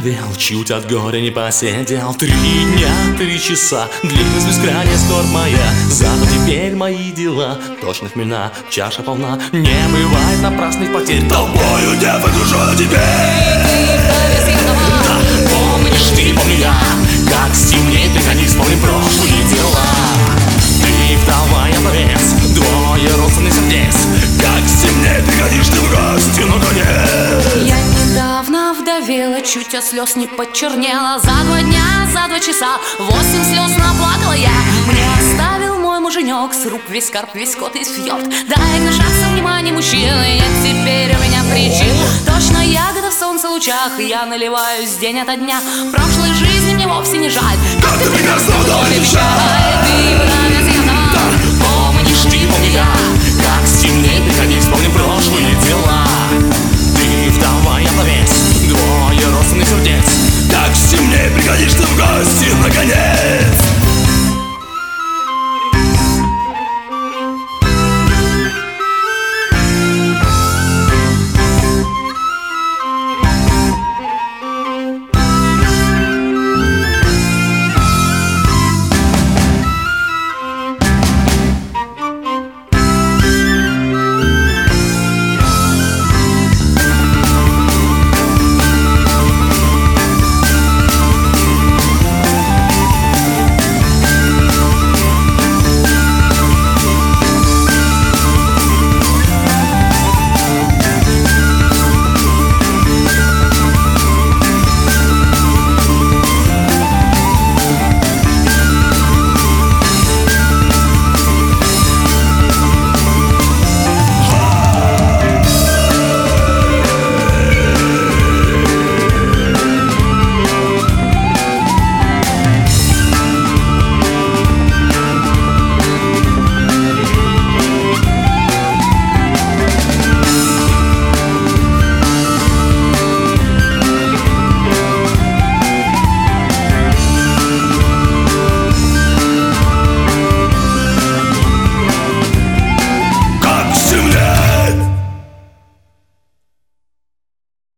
овдовел, чуть от горя не посидел. 3 дня, 3 часа, длилась бескрайняя скорбь моя. Зато теперь мои дела точно хмельна, чаша полна. Не бывает напрасных потерь, тобою не выгружена теперь. Да, помнишь ты, помню я, как стемнеет, приходи, вспомним прошлые дела. Ты вдова, я вдовец, двое родственных сердец. Как стемнеет, приходишь ты в гости, но конец. Я недавно вдовела, чуть от слез не почернела. За 2 дня, за 2 часа 8 слез наплакала я. Мне оставил мой муженек с рук весь карп, весь скот и фьорд. Дай гнушаться внимание мужчины, нет теперь у меня причин. Точно ягода в солнце лучах, я наливаюсь день ото дня. Прошлой жизни мне вовсе не жаль, как ты прекрасно вдове жаль.